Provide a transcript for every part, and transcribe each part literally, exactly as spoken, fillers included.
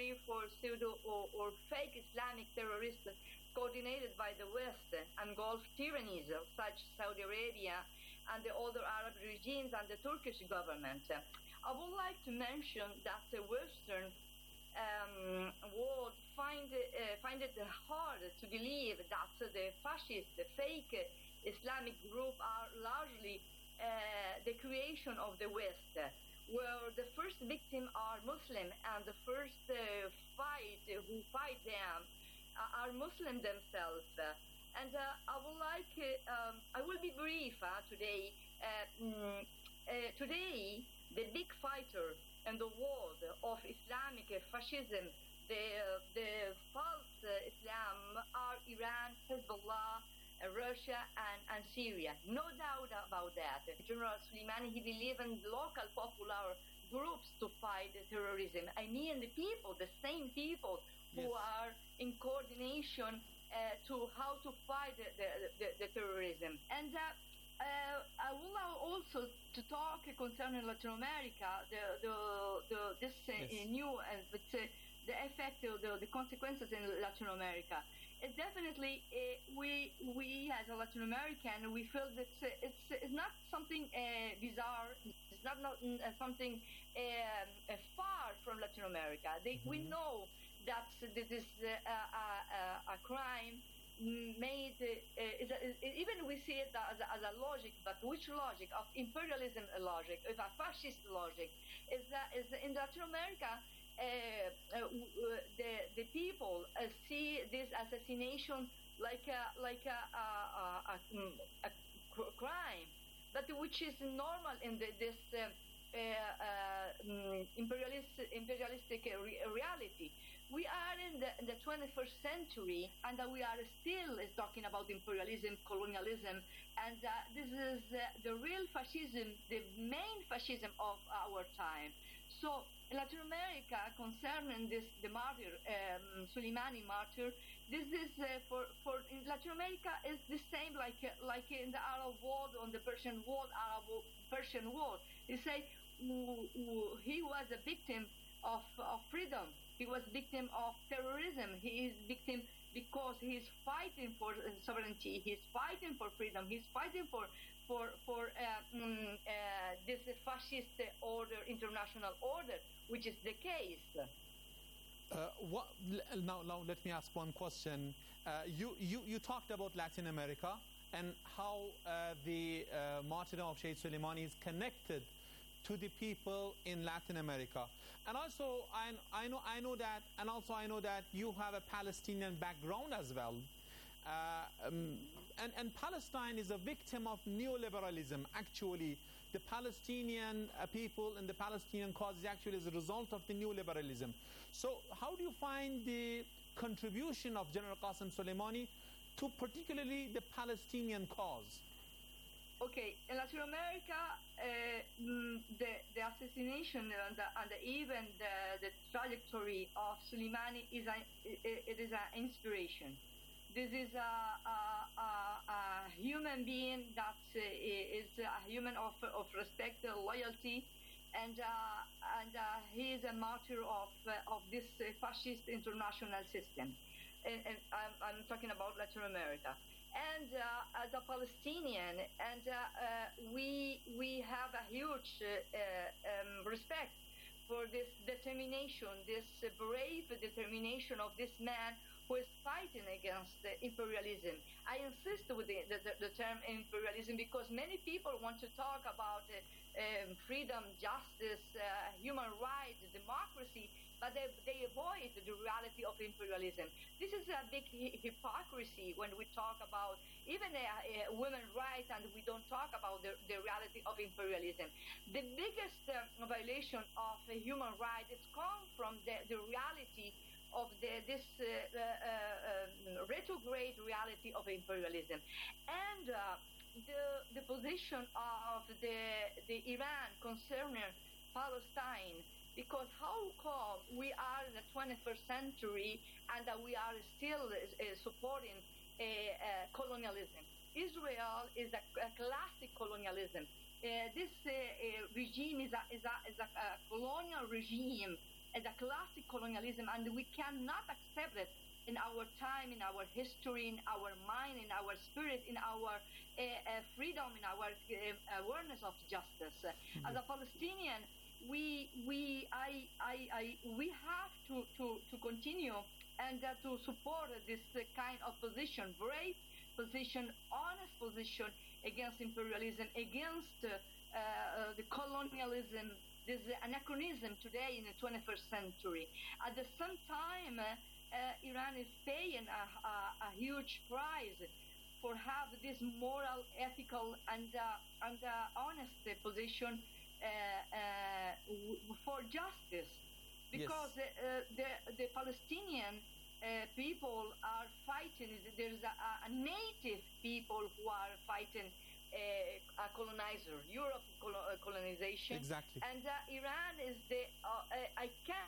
machinery for pseudo or, or fake Islamic terrorists coordinated by the West and Gulf tyrannies such Saudi Arabia and the other Arab regimes and the Turkish government. I would like to mention that the Western um, world find, uh, find it hard to believe that the fascist, the fake Islamic group are largely uh, the creation of the West, where the first victim are Muslim and the first uh, fight who fight them are Muslim themselves. And uh, I would like, uh, um, I will be brief uh, today. Uh, mm, uh, today, the big fighter in the world of Islamic fascism, the, the false Islam, are Iran, Hezbollah, Russia, and, and Syria. No doubt about that. General Soleimani, he believes in local popular groups to fight terrorism. I mean the people, the same people who yes. are in coordination uh, to how to fight the, the, the, the terrorism. And uh, uh, I would like also to talk concerning Latin America, the, the, the, this uh, yes. new uh, but, uh, the effect, the, the consequences in Latin America. It's definitely, uh, we, we as a Latin American, we feel that uh, it's, it's not something uh, bizarre, it's not, not uh, something uh, uh, far from Latin America. They, mm-hmm. We know that this is uh, a, a, a crime made, uh, is a, is, even we see it as a, as a logic, but which logic? Of imperialism logic, of a fascist logic. Is, uh, is in Latin America, Uh, uh, the the people uh, see this assassination like a like a, a, a, a, a crime, but which is normal in the, this uh, uh, uh, imperialist imperialistic re reality. We are in the, in the twenty-first century, and uh, we are still uh, talking about imperialism, colonialism, and uh, this is uh, the real fascism, the main fascism of our time. So Latin America, concerning this, the martyr, um, Soleimani martyr, this is uh, for, for in Latin America is the same like uh, like in the Arab world, on the Persian world, Arab Persian world. They say who, who, he was a victim of, of freedom. He was victim of terrorism. He is victim because he is fighting for sovereignty. He's fighting for freedom. He's fighting for for for uh, mm, uh, this fascist order, international order, which is the case. Uh, what, now, now let me ask one question. Uh, you, you, you talked about Latin America and how uh, the uh, martyrdom of Sheikh Soleimani is connected to the people in Latin America. And also, I, I, know, I know that, and also I know that you have a Palestinian background as well. Uh, um, and, and Palestine is a victim of neoliberalism. Actually, the Palestinian uh, people and the Palestinian cause is actually as a result of the neoliberalism. So how do you find the contribution of General Qasem Soleimani to particularly the Palestinian cause? Okay, in Latin America, uh, the, the assassination and, the, and the, even the, the trajectory of Soleimani is a, it, it is an inspiration. This is a, a, a, a human being that uh, is a human of, of respect, loyalty, and uh, and uh, he is a martyr of uh, of this uh, fascist international system. And, and I'm, I'm talking about Latin America. And uh, as a Palestinian, and uh, uh, we we have a huge uh, um, respect for this determination, this uh, brave determination of this man who is fighting against the imperialism. I insist with the, the, the term imperialism because many people want to talk about uh, um, freedom, justice, uh, human rights, democracy, but they, they avoid the reality of imperialism. This is a big hi hypocrisy when we talk about even uh, uh, women's rights and we don't talk about the, the reality of imperialism. The biggest uh, violation of uh, human rights is come from the, the reality of the, this uh, uh, uh, retrograde reality of imperialism. And uh, the, the position of the, the Iran concerning Palestine, because how come we are in the twenty-first century and uh, we are still uh, supporting uh, uh, colonialism? Israel is a, a classic colonialism. Uh, this uh, uh, regime is a, is a, is a, a colonial regime as a classic colonialism, and we cannot accept it in our time, in our history, in our mind, in our spirit, in our uh, uh, freedom, in our uh, awareness of justice. Mm-hmm. As a Palestinian, we we I I, I we have to, to, to continue and uh, to support this uh, kind of position, brave position, honest position against imperialism, against uh, uh, the colonialism, this anachronism today in the twenty-first century. At the same time, uh, uh, Iran is paying a, a, a huge price for have this moral, ethical, and uh, and uh, honest position uh, uh, for justice, because yes. uh, the the Palestinian uh, people are fighting. There's a, a native people who are fighting uh, a colonizer, Europe colo- colonization. Exactly. And uh, Iran is the. Uh, I can't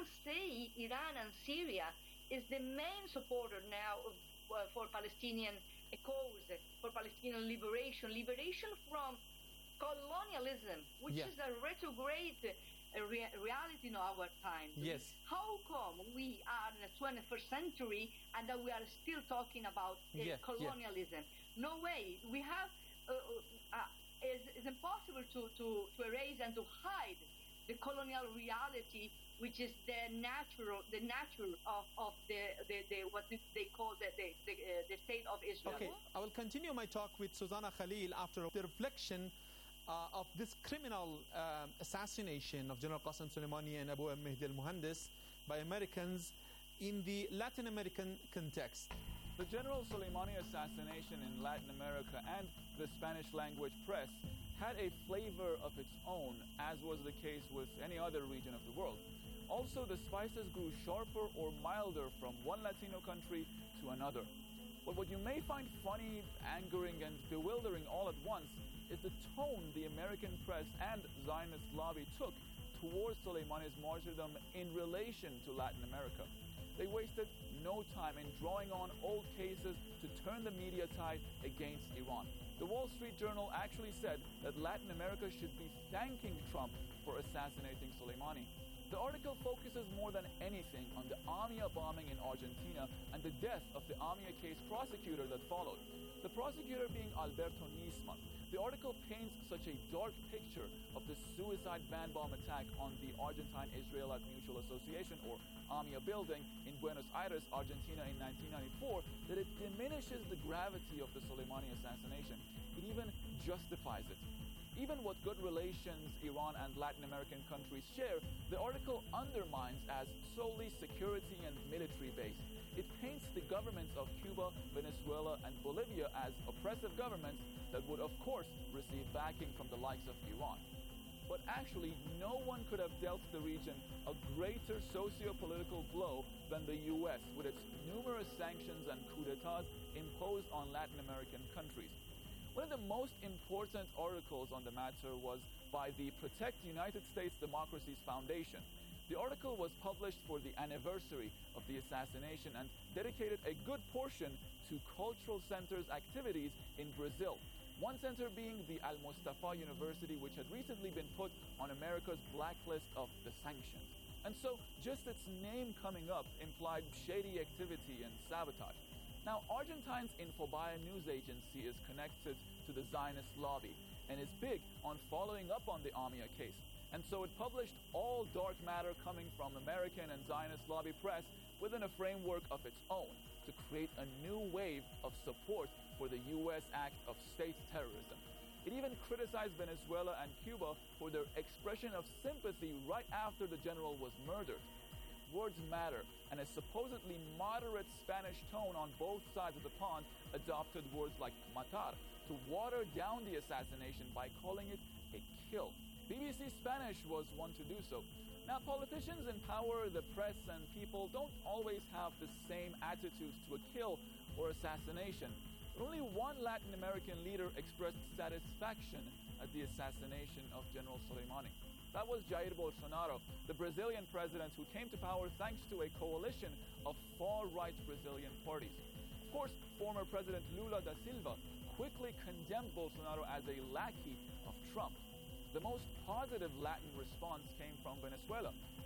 say Iran and Syria is the main supporter now of, uh, for Palestinian cause, for Palestinian liberation, liberation from colonialism, which yeah. is a retrograde uh, rea- reality in our time. Yes. How come we are in the twenty-first century and that we are still talking about uh, yeah. colonialism? Yeah. No way. We have. Uh, uh, it's, it's impossible to, to, to erase and to hide the colonial reality, which is the natural, the natural of, of the, the, the what they call the the, the, uh, the state of Israel. Okay, I will continue my talk with Susanna Khalil after the reflection uh, of this criminal uh, assassination of General Qasem Soleimani and Abu Mahdi al-Muhandis by Americans in the Latin American context. The General Soleimani assassination in Latin America and the Spanish language press had a flavor of its own, as was the case with any other region of the world. Also, the spices grew sharper or milder from one Latino country to another. But what you may find funny, angering, and bewildering all at once is the tone the American press and Zionist lobby took towards Soleimani's martyrdom in relation to Latin America. They wasted no time in drawing on old cases to turn the media tide against Iran. The Wall Street Journal actually said that Latin America should be thanking Trump for assassinating Soleimani. The article focuses more than anything on the AMIA bombing in Argentina and the death of the AMIA case prosecutor that followed. The prosecutor being Alberto Nisman. The article paints such a dark picture of the suicide van bomb attack on the Argentine-Israelite Mutual Association, or AMIA building in Buenos Aires, Argentina in nineteen ninety-four, that it diminishes the gravity of the Soleimani assassination. It even justifies it. Even what good relations Iran and Latin American countries share, the article undermines as solely security and military based. It paints the governments of Cuba, Venezuela, and Bolivia as oppressive governments that would, of course, receive backing from the likes of Iran. But actually, no one could have dealt the region a greater socio-political blow than the U S with its numerous sanctions and coups d'etats imposed on Latin American countries. One of the most important articles on the matter was by the Protect United States Democracies Foundation. The article was published for the anniversary of the assassination and dedicated a good portion to cultural centers' activities in Brazil. One center being the Al-Mustafa University, which had recently been put on America's blacklist of the sanctions. And so just its name coming up implied shady activity and sabotage. Now, Argentine's Infobae news agency is connected to the Zionist lobby and is big on following up on the AMIA case. And so it published all dark matter coming from American and Zionist lobby press within a framework of its own to create a new wave of support for the U S act of state terrorism. It even criticized Venezuela and Cuba for their expression of sympathy right after the general was murdered. Words matter, and a supposedly moderate Spanish tone on both sides of the pond adopted words like matar to water down the assassination by calling it a kill. B B C Spanish was one to do so. Now, politicians in power, the press, and people don't always have the same attitudes to a kill or assassination. But only one Latin American leader expressed satisfaction at the assassination of General Soleimani. That was Jair Bolsonaro, the Brazilian president who came to power thanks to a coalition of far-right Brazilian parties. Of course, former President Lula da Silva quickly condemned Bolsonaro as a lackey of Trump. The most positive Latin response came from Venezuela.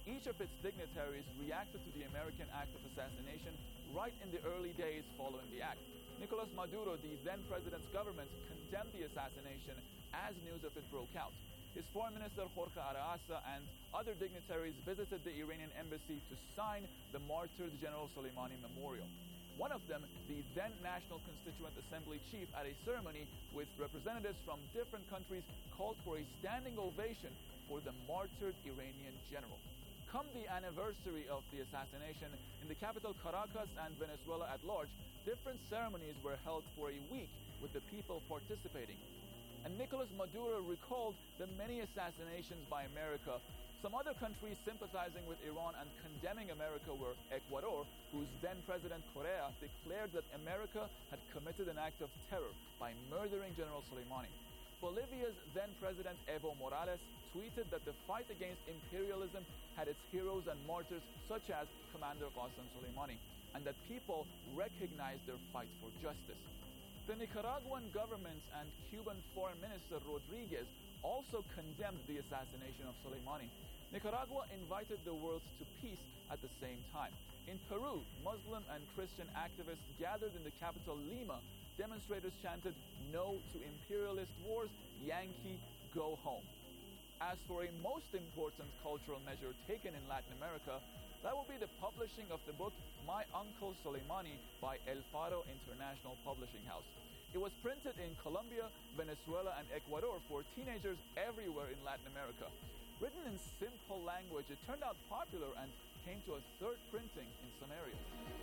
Each of its dignitaries reacted to the American act of assassination right in the early days following the act. Nicolas Maduro, the then president's government, condemned the assassination as news of it broke out. His foreign minister Jorge Arraza and other dignitaries visited the Iranian embassy to sign the martyred General Soleimani memorial. One of them, the then National Constituent Assembly chief, at a ceremony with representatives from different countries, called for a standing ovation for the martyred Iranian general. Come the anniversary of the assassination, in the capital Caracas and Venezuela at large, different ceremonies were held for a week with the people participating. And Nicolas Maduro recalled the many assassinations by America. Some other countries sympathizing with Iran and condemning America were Ecuador, whose then President Correa declared that America had committed an act of terror by murdering General Soleimani. Bolivia's then President Evo Morales tweeted that the fight against imperialism had its heroes and martyrs such as Commander Qasem Soleimani, and that people recognized their fight for justice. The Nicaraguan government and Cuban Foreign Minister Rodriguez also condemned the assassination of Soleimani. Nicaragua invited the world to peace at the same time. In Peru, Muslim and Christian activists gathered in the capital Lima. Demonstrators chanted, "No to imperialist wars, Yankee, go home." As for a most important cultural measure taken in Latin America, that will be the publishing of the book My Uncle Soleimani by El Faro International Publishing House. It was printed in Colombia, Venezuela, and Ecuador for teenagers everywhere in Latin America. Written in simple language, it turned out popular and came to a third printing in some areas.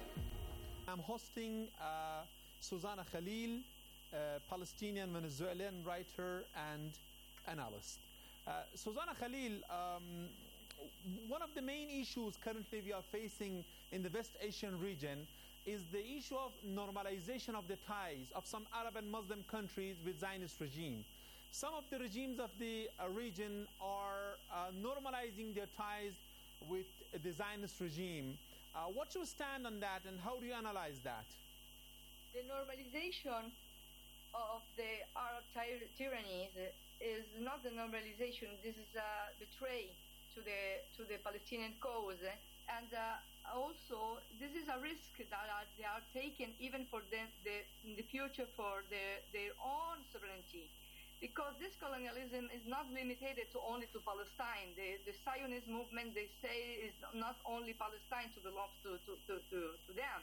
I'm hosting uh, Susanna Khalil, a Palestinian Venezuelan writer and analyst. Uh, Susanna Khalil, um, one of the main issues currently we are facing in the West Asian region is the issue of normalization of the ties of some Arab and Muslim countries with Zionist regime. Some of the regimes of the uh, region are uh, normalizing their ties with the Zionist regime. Uh, what's your stand on that, and how do you analyze that? The normalization of the Arab tyr- tyrannies is not the normalization. This is a betray to the to the Palestinian cause, and uh, also this is a risk that are, they are taking even for the, the in the future for the, their own sovereignty, because this colonialism is not limited to only to Palestine. The, the Zionist movement, they say, is not only Palestine to belong to to, to, to, to them.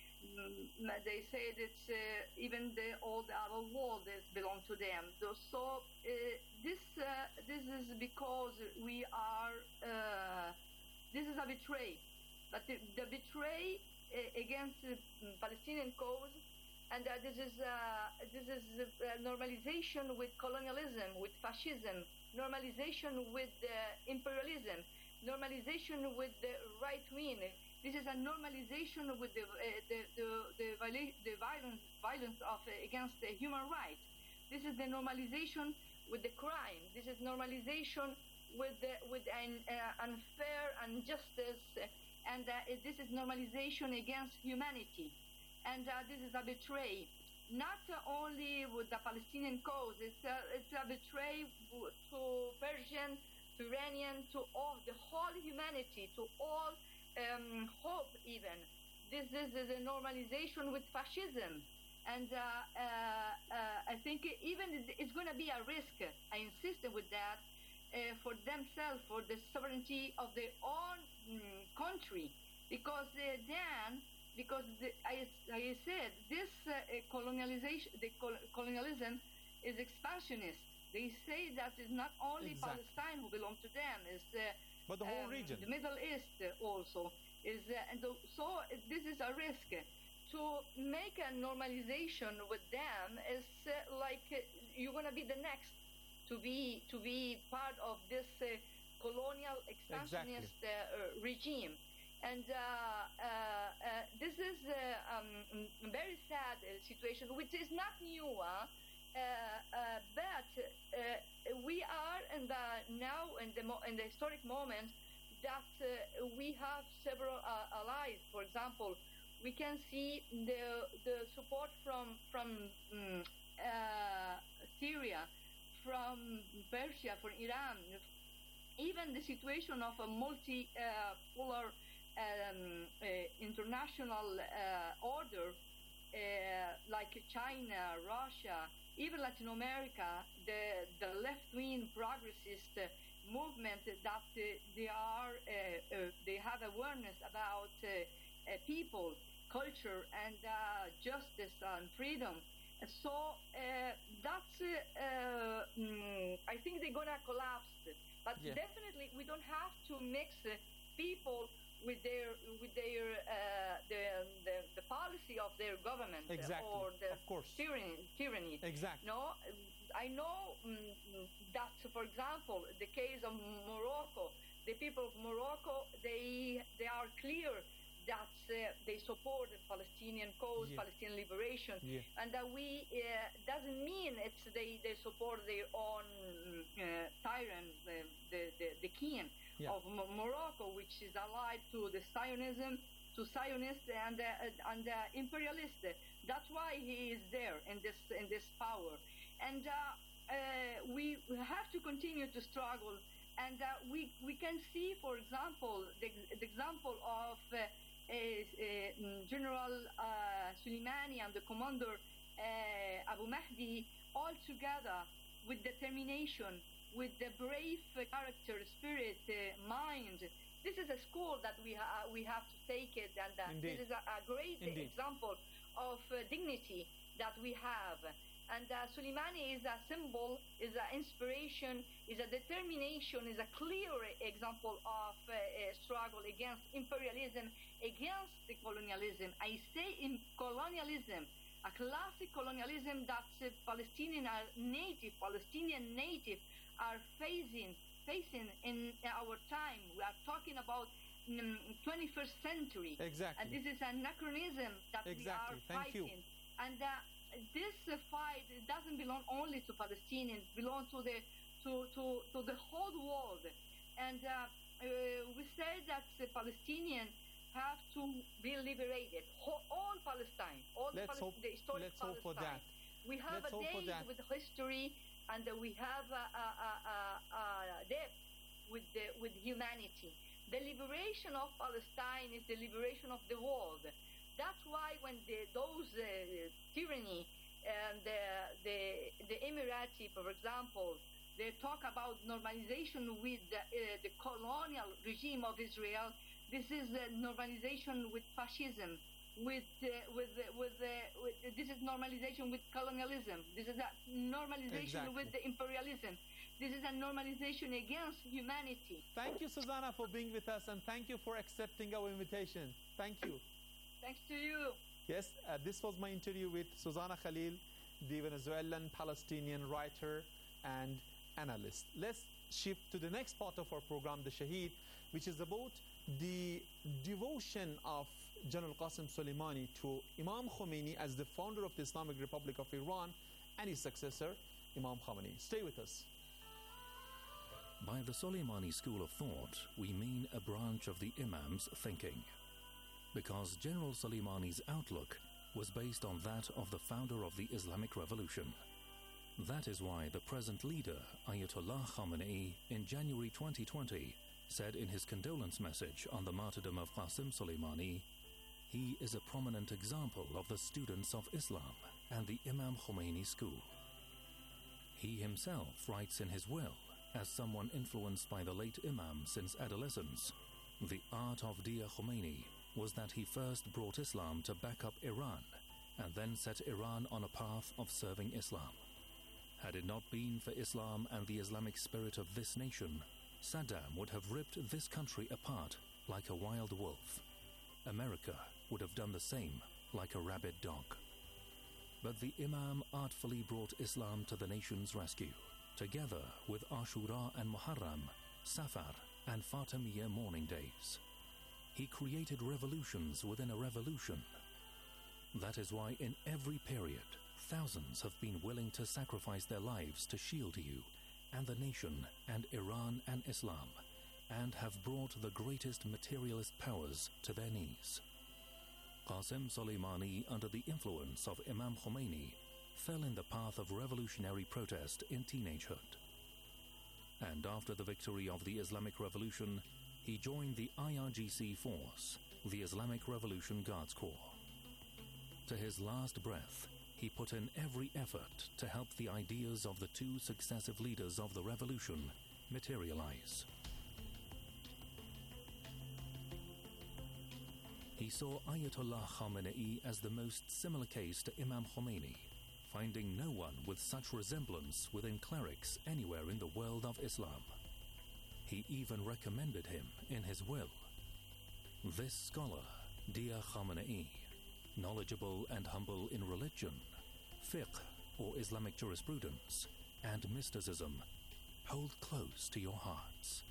Mm, they say that uh, even the all the Arab world is belong to them. So uh, this uh, this is because we are uh, this is a betray, but the, the betray uh, against the Palestinian cause, and uh, this is uh, this is uh, normalization with colonialism, with fascism, normalization with uh, imperialism, normalization with the right wing. This is a normalization with the uh, the the, the, viola- the violence violence of uh, against the human rights. This is the normalization with the crime. This is normalization with the, with an uh, unfair injustice, uh, and uh, this is normalization against humanity. And uh, this is a betray, not uh, only with the Palestinian cause. It's a, it's a betray to Persian, to Iranian, to all the whole humanity, to all. Um, hope even. This, this is a normalization with fascism, and uh, uh, uh, I think even it's going to be a risk, I insist with that, uh, for themselves, for the sovereignty of their own um, country, because uh, then, because the, I, I said, this uh, colonialization, the col- colonialism is expansionist. They say that it's not only exactly. Palestine who belong to them, it's uh, but the whole um, region. The Middle East also is, uh, and the, so this is a risk. To make a normalization with them is uh, like uh, you're going to be the next to be to be part of this uh, colonial expansionist exactly. uh, uh, regime. And uh, uh, uh, this is a um, very sad uh, situation, which is not new. Huh? Uh, uh, but uh, we are in the now in the mo- in the historic moment that uh, we have several uh, allies. For example, we can see the the support from from um, uh, Syria, from Persia, from Iran, even the situation of a multi-polar uh, um, uh, international uh, order, uh, like China, Russia, even Latin America, the, the left-wing progressist uh, movement that uh, they are, uh, uh, they have awareness about uh, uh, people, culture, and uh, justice and freedom. So uh, that's, uh, uh, mm, I think they're gonna collapse. But yeah. definitely, we don't have to mix uh, people with their with their uh, the, the the policy of their government exactly. or the of course. tyranny. Tyranny. Exactly. No, I know um, that, for example, the case of Morocco, the people of Morocco, they they are clear that uh, they support the Palestinian cause, yeah. Palestinian liberation, yeah. and that we uh, doesn't mean it's they, they support their own uh, tyrant, the the, the, the king yeah. of M- Morocco, which is allied to the Zionism, to Zionists and uh, and uh, imperialists. That's why he is there in this in this power, and uh, uh, we have to continue to struggle. And uh, we we can see, for example, the, the example of uh, uh, uh, General uh, Soleimani and the commander uh, Abu Mahdi all together with determination, with the brave uh, character, spirit, uh, mind. This is a school that we ha- we have to take it, and uh, this is a, a great Indeed. example of uh, dignity that we have. And uh, Soleimani is a symbol, is an inspiration, is a determination, is a clear example of uh, a struggle against imperialism, against the colonialism. I say in colonialism, a classic colonialism that uh, Palestinian are native, Palestinian native are facing, facing in our time. We are talking about um, twenty-first century. Exactly. And this is an anachronism that exactly. we are Thank fighting. You. And uh, this uh, fight it doesn't belong only to Palestinians, it belongs to the to, to, to the whole world. And uh, uh, we say that the Palestinians have to be liberated. Ho- all Palestine, all let's the, Palest- hope, the historic let's hope for Palestine. that. We have let's a day with history, and uh, we have a, a, a, a, a depth with the, with humanity. The liberation of Palestine is the liberation of the world. That's why when the, those uh, tyranny and the, the, the Emirati, for example, they talk about normalization with the, uh, the colonial regime of Israel. This is uh, normalization with fascism, with uh, with uh, with, uh, with uh, this is normalization with colonialism. This is a normalization exactly. with the imperialism. This is a normalization against humanity. Thank you, Susanna, for being with us, and thank you for accepting our invitation. Thank you. Thanks to you. Yes, uh, this was my interview with Susanna Khalil, the Venezuelan Palestinian writer and analyst. Let's shift to the next part of our program, the Shaheed, which is about the devotion of General Qasem Soleimani to Imam Khomeini as the founder of the Islamic Republic of Iran and his successor, Imam Khomeini. Stay with us. By the Soleimani school of thought, we mean a branch of the Imam's thinking, because General Soleimani's outlook was based on that of the founder of the Islamic Revolution. That is why the present leader, Ayatollah Khamenei, in January twenty twenty, said in his condolence message on the martyrdom of Qasem Soleimani, he is a prominent example of the students of Islam and the Imam Khomeini school. He himself writes in his will, as someone influenced by the late Imam since adolescence, the art of Dia Khomeini was that he first brought Islam to back up Iran and then set Iran on a path of serving Islam. Had it not been for Islam and the Islamic spirit of this nation, Saddam would have ripped this country apart like a wild wolf. America would have done the same like a rabid dog. But the Imam artfully brought Islam to the nation's rescue, together with Ashura and Muharram, Safar and Fatimiyya mourning days. He created revolutions within a revolution. That is why in every period, thousands have been willing to sacrifice their lives to shield you and the nation and Iran and Islam, and have brought the greatest materialist powers to their knees. Qasem Soleimani, under the influence of Imam Khomeini, fell in the path of revolutionary protest in teenagehood. and after the victory of the Islamic Revolution, he joined the I R G C force, the Islamic Revolution Guards Corps. To his last breath, he put in every effort to help the ideas of the two successive leaders of the revolution materialize. He saw Ayatollah Khamenei as the most similar case to Imam Khomeini, finding no one with such resemblance within clerics anywhere in the world of Islam. He even recommended him in his will. This scholar, Dia Khamenei, knowledgeable and humble in religion, fiqh or Islamic jurisprudence, and mysticism, hold close to your hearts.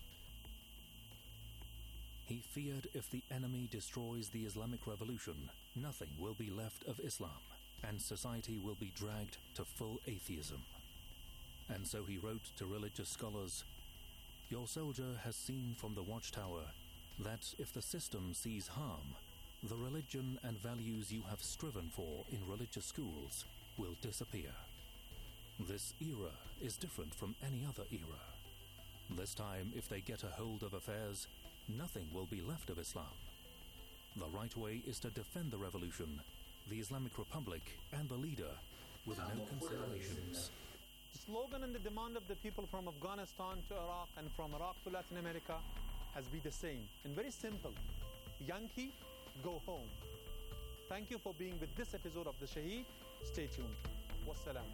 He feared if the enemy destroys the Islamic Revolution, nothing will be left of Islam, and society will be dragged to full atheism. And so he wrote to religious scholars, "Your soldier has seen from the watchtower that if the system sees harm, the religion and values you have striven for in religious schools will disappear. This era is different from any other era. This time, if they get a hold of affairs, nothing will be left of Islam. The right way is to defend the revolution, the Islamic Republic, and the leader with no considerations." The slogan and the demand of the people from Afghanistan to Iraq and from Iraq to Latin America has been the same and very simple. Yankee, go home. Thank you for being with this episode of The Shaheed. Stay tuned. Wassalam.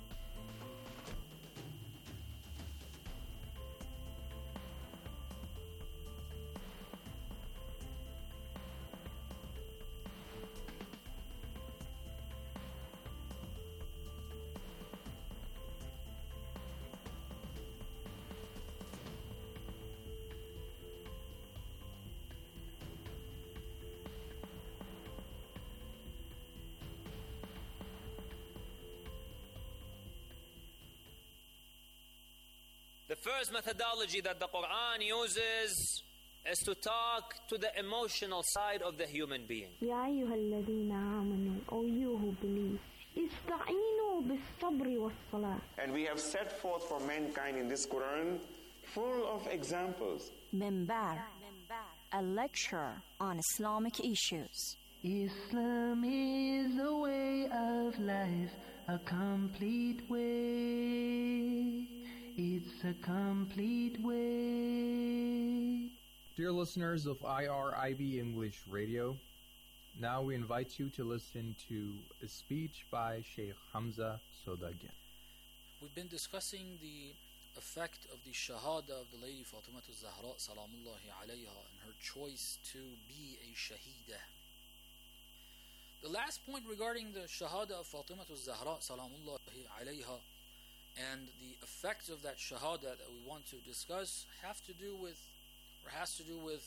The first methodology that the Quran uses is to talk to the emotional side of the human being. يا أيها الذين آمنوا, O you who believe, استعينوا بالصبر والصلاة. And we have set forth for mankind in this Quran full of examples. Minbar, a lecture on Islamic issues. Islam is a way of life, a complete way. It's a complete way. Dear listeners of I R I B English Radio, now we invite you to listen to a speech by Sheikh Hamza Sodaghian. We've been discussing the effect of the Shahada of the Lady Fatimah al-Zahra salamullahi alayha and her choice to be a Shaheedah. The last point regarding the Shahada of Fatimah al-Zahra salamullahi alayha and the effect of that Shahada that we want to discuss have to do with, or has to do with,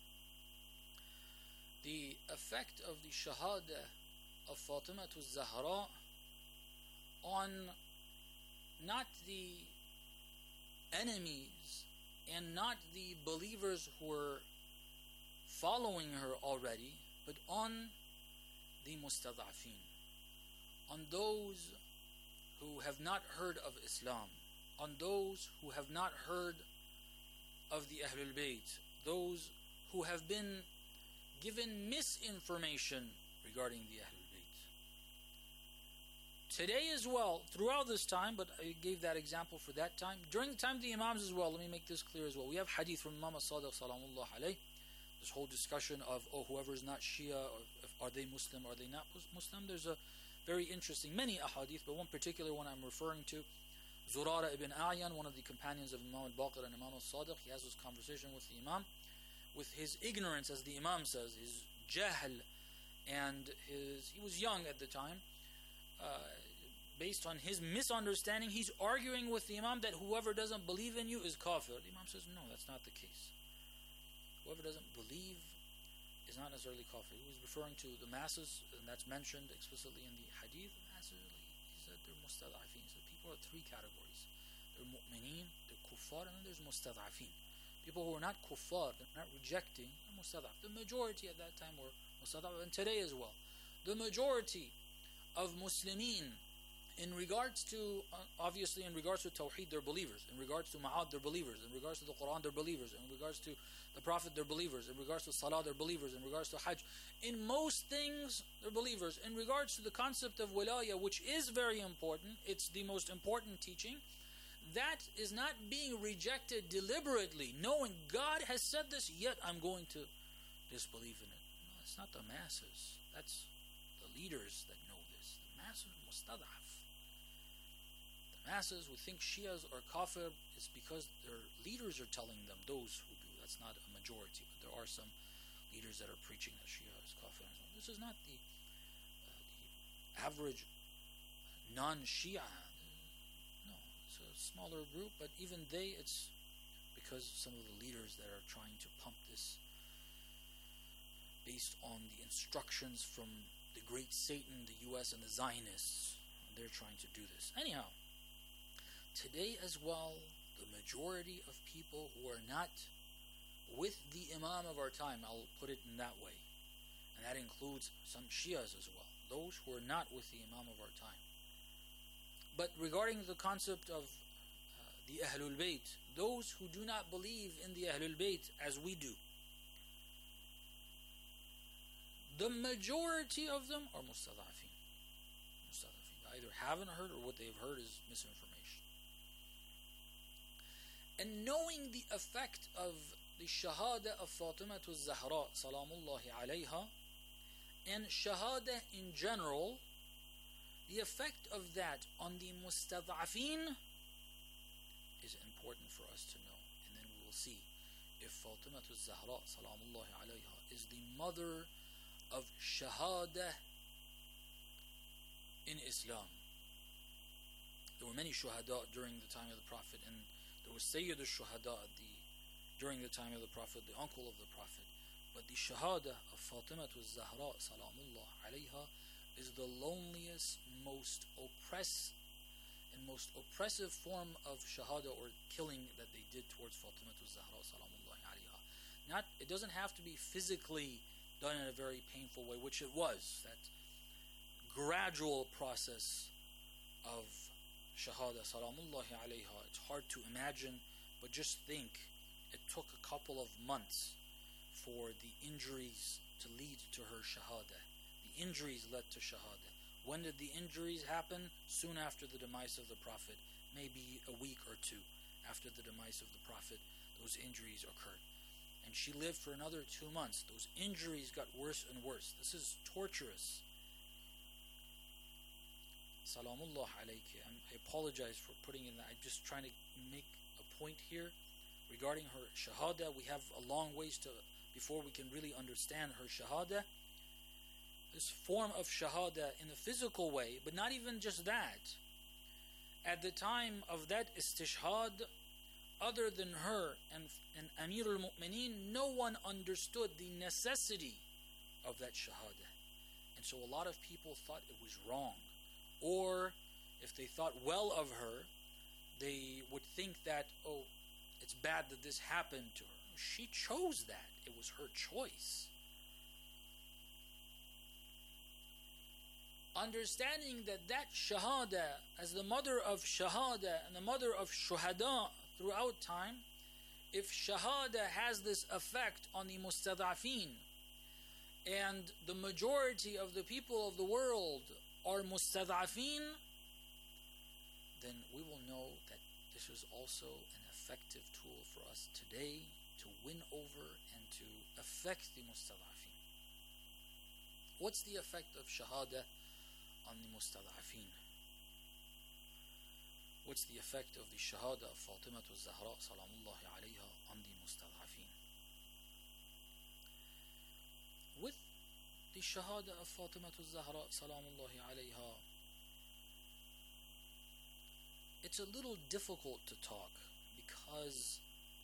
the effect of the Shahada of Fatimah al-Zahra on not the enemies and not the believers who were following her already, but on the mustad'afin, on those who have not heard of Islam, on those who have not heard of the Ahlul Bayt, those who have been given misinformation regarding the Ahlul Bayt. Today as well, throughout this time, but I gave that example for that time, during the time of the Imams as well, let me make this clear as well. We have hadith from Imam as-Sadiq salamullah alayh, this whole discussion of, oh, whoever is not Shia, or if, are they Muslim, are they not Muslim? There's a very interesting, many ahadith, but one particular one I'm referring to, Zurara ibn A'yan, one of the companions of Imam al-Baqir and Imam al-Sadiq, he has this conversation with the Imam, with his ignorance, as the Imam says, his jahl, and his, he was young at the time, uh, based on his misunderstanding, he's arguing with the Imam that whoever doesn't believe in you is kafir. The Imam says, no, that's not the case. Whoever doesn't believe is not necessarily kafir. He was referring to the masses, and that's mentioned explicitly in the hadith. The masses, he said, they're mustad'afin. He said people are three categories. They're mu'mineen, they're kuffar, and then there's mustad'afin. People who are not kuffar, they're not rejecting, they're mustad'af. The majority at that time were mustad'af, and today as well. The majority of Muslimin In regards to, uh, obviously in regards to Tawheed, they're believers. In regards to Ma'ad, they're believers. In regards to the Quran, they're believers. In regards to the Prophet, they're believers. In regards to Salah, they're believers. In regards to Hajj, in most things, they're believers. In regards to the concept of Wilaya, which is very important, it's the most important teaching, that is not being rejected deliberately, knowing God has said this, yet I'm going to disbelieve in it. No, it's not the masses. That's the leaders that know this. The masses, mustad'af. The masses who think Shias are kafir is because their leaders are telling them, those who do. That's not a majority, but there are some leaders that are preaching that Shia is kafir. This is not the, uh, the average non-Shia. No, it's a smaller group, but even they, it's because some of the leaders that are trying to pump this based on the instructions from the great Satan, the U S and the Zionists. They're trying to do this. Anyhow, today as well, the majority of people who are not with the Imam of our time, I'll put it in that way, and that includes some Shias as well, those who are not with the Imam of our time. But regarding the concept of uh, the Ahlul Bayt, those who do not believe in the Ahlul Bayt as we do, the majority of them are mustad'afin. Mustad'afin. They either haven't heard or what they've heard is misinformation. And knowing the effect of the Shahada of Fatima al-Zahra salamullahi alayha and Shahada in general, the effect of that on the mustad'afin is important for us to know. And then we will see if Fatima al-Zahra salamullahi alayha is the mother of Shahada in Islam. There were many Shuhada during the time of the Prophet, and there was Sayyid al-Shuhada the, during the time of the Prophet, the uncle of the Prophet. But the Shahada of Fatima al-Zahra salamullah alayha is the loneliest, most oppressed, and most oppressive form of Shahada or killing that they did towards Fatima al-Zahra salamullah alayha. Not, it doesn't have to be physically done in a very painful way, which it was. That gradual process of Shahada salamullahi alayha, it's hard to imagine, but just think it took a couple of months for the injuries to lead to her Shahada. The injuries led to Shahada. When did the injuries happen? Soon after the demise of the Prophet, maybe a week or two after the demise of the Prophet, those injuries occurred. And she lived for another two months. Those injuries got worse and worse. This is torturous. Salamullah alayki. I apologize for putting in that. I'm just trying to make a point here regarding her Shahada. We have a long ways to before we can really understand her Shahada. This form of Shahada in the physical way, but not even just that. At the time of that istishhad, other than her and, and Amir al-Mu'mineen, no one understood the necessity of that Shahada. And so a lot of people thought it was wrong. Or if they thought well of her, they would think that, oh, it's bad that this happened to her. She chose that. It was her choice. Understanding that that Shahada, as the mother of Shahada and the mother of Shuhada throughout time, if Shahada has this effect on the mustad'afin, and the majority of the people of the world are mustad'afin, then we will know that this is also an effective tool for us today to win over and to affect the mustad'afin. What's the effect of Shahada on the mustad'afin? What's the effect of the Shahada of Fatima al-Zahra salamullahi alayha on the mustad'afin? With the Shahada of Fatima al-Zahra salamullahi alayha, it's a little difficult to talk because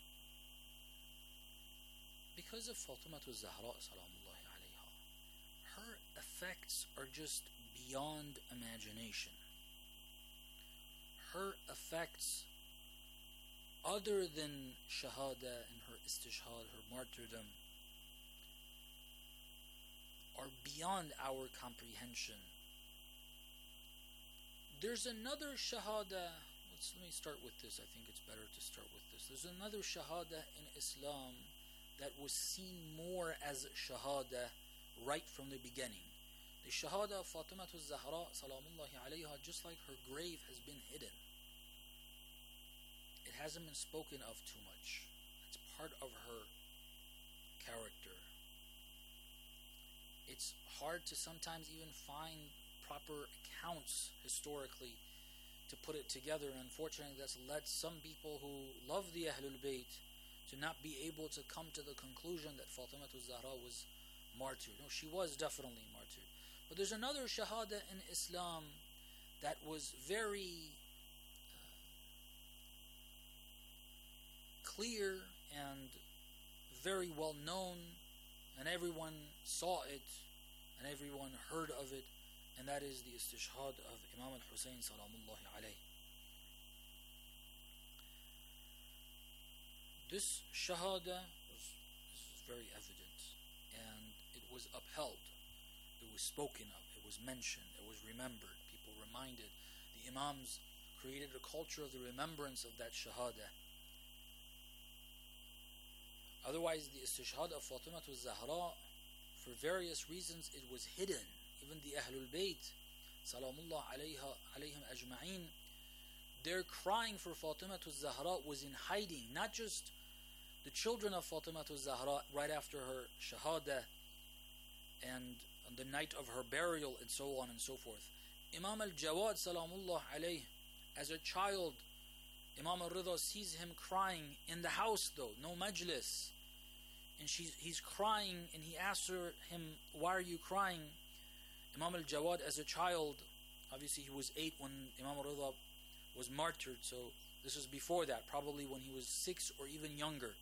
because of Fatima al-Zahra salamullahi alayha, her effects are just beyond imagination. Her effects, other than Shahada and her istishhad, her martyrdom, are beyond our comprehension. There's another shahada. Let's, let me start with this. I think it's better to start with this. There's another shahada in Islam that was seen more as shahada right from the beginning. The shahada of Fatima al-Zahra salamullahi alayha, just like her grave has been hidden. It hasn't been spoken of too much. It's part of her character. It's hard to sometimes even find proper accounts historically to put it together, and unfortunately that's led some people who love the Ahlul Bayt to not be able to come to the conclusion that Fatima al-Zahra was martyred. No, she was definitely martyred. But there's another shahada in Islam that was very uh, clear and very well known, and everyone saw it and everyone heard of it, and that is the istishhad of Imam al-Hussein salamullahi alayh. This shahada was, this was very evident, and it was upheld. It was spoken of, it was mentioned, it was remembered. People reminded. The Imams created a culture of the remembrance of that shahada. Otherwise, the istishhad of Fatima al-Zahra, for various reasons, it was hidden. Even the Ahlul Bayt, salamullah alayha, alayhim ajma'in, their crying for Fatima al-Zahra was in hiding. Not just the children of Fatima al-Zahra right after her shahada and on the night of her burial and so on and so forth. Imam al-Jawad salamullah alayh, as a child, Imam al-Rida sees him crying in the house though, no majlis. And she's, he's crying, and he asks her, him, why are you crying? Imam al-Jawad as a child, obviously he was eight when Imam al-Rida was martyred, so this was before that, probably when he was six or even younger.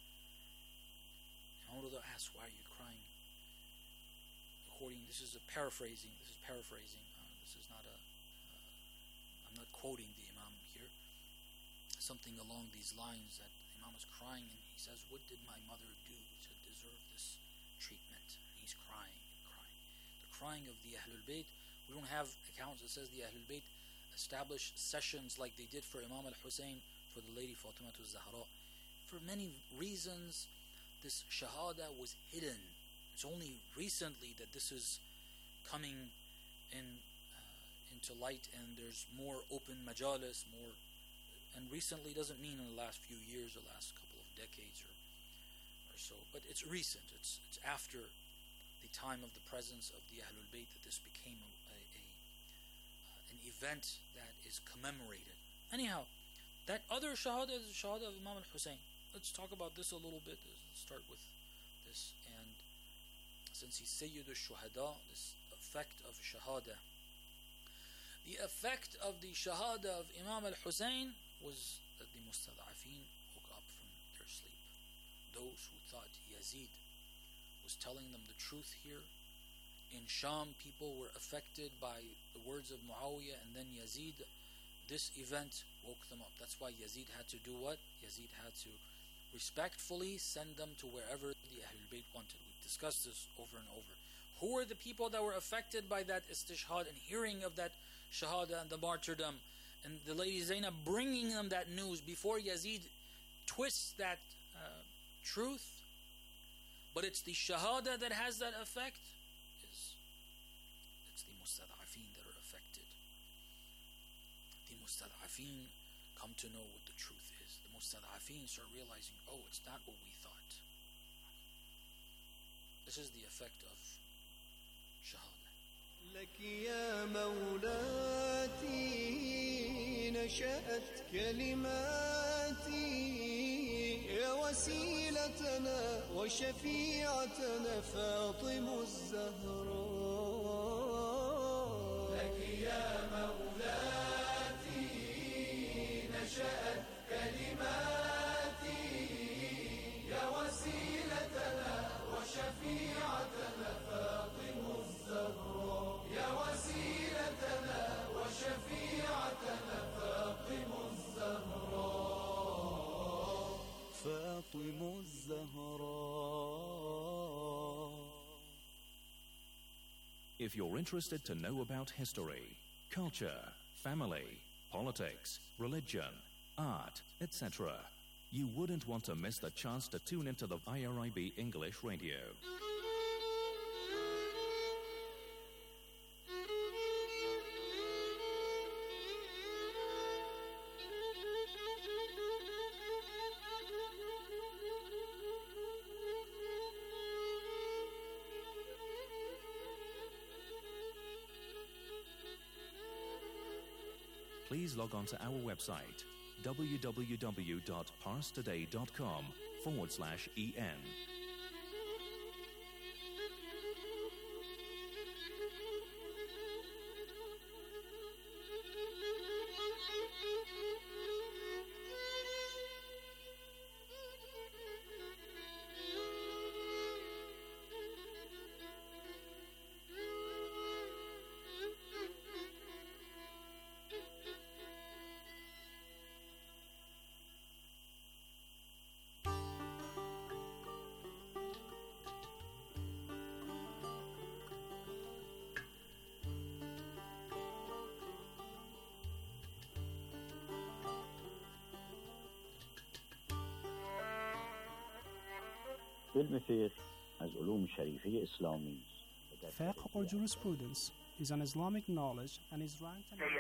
Imam al-Rida asks, why are you crying? According, this is a paraphrasing, this is paraphrasing, uh, this is not a, uh, I'm not quoting the Imam here, something along these lines that the Imam is crying, and he says, what did my mother do to deserve this treatment? And he's crying and crying. The crying of the Ahlul Bayt, we don't have accounts that says the Ahlul Bayt established sessions like they did for Imam al-Hussein, for the lady Fatima al-Zahra. For many reasons, this shahada was hidden. It's only recently that this is coming in uh, into light, and there's more open majalis, more, and recently doesn't mean in the last few years or last couple of decades or or so, but it's recent. It's it's after the time of the presence of the Ahlul Bayt that this became a, a, a uh, an event that is commemorated. Anyhow, that other shahada is the shahada of Imam al-Hussein. Let's talk about this a little bit. Let's start with this. And since he's Sayyid al-Shuhada, this effect of shahada. The effect of the shahada of Imam al-Hussein was that the mustad'afin woke up from their sleep. Those who thought Yazid was telling them the truth here. In Sham, people were affected by the words of Muawiyah and then Yazid. This event woke them up. That's why Yazid had to do what? Yazid had to respectfully send them to wherever the Ahlul Bayt wanted. We've discussed this over and over. Who were the people that were affected by that istishhad and hearing of that shahada and the martyrdom? And the lady Zainab bringing them that news before Yazid twists that uh, truth. But it's the shahada that has that effect. Is it's the mustad'afin that are affected. The mustad'afin come to know what the truth is. The mustad'afin start realizing, oh, it's not what we thought. This is the effect of shahada. لك يا مولاتي نشأت كلماتي يا وسيلتنا وشفيعتنا فاطم الزهراء لك يا مولاتي نشأت كلماتي يا وسيلتنا وشفيعتنا فاطم الزهراء يا وسيلتنا وشفيعتنا فاطم الزهراء فاطم الزهراء. If you're interested to know about history, culture, family, politics, religion, art, et cetera. You wouldn't want to miss the chance to tune into the I R I B English Radio. Please log on to our website, www.parstoday.com forward slash en. علم فقه از علوم شریفه اسلامی Fiqh or jurisprudence is an Islamic knowledge and is ranked in